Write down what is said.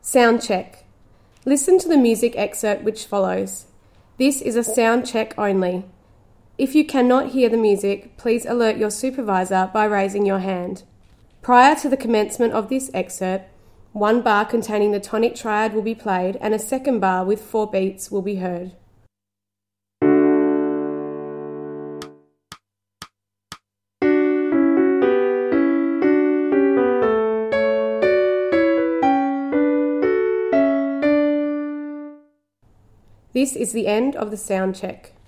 Sound check. Listen to the music excerpt which follows. This is a sound check only. If you cannot hear the music, please alert your supervisor by raising your hand. Prior to the commencement of this excerpt, one bar containing the tonic triad will be played and a second bar with 4 beats will be heard. This is the end of the sound check.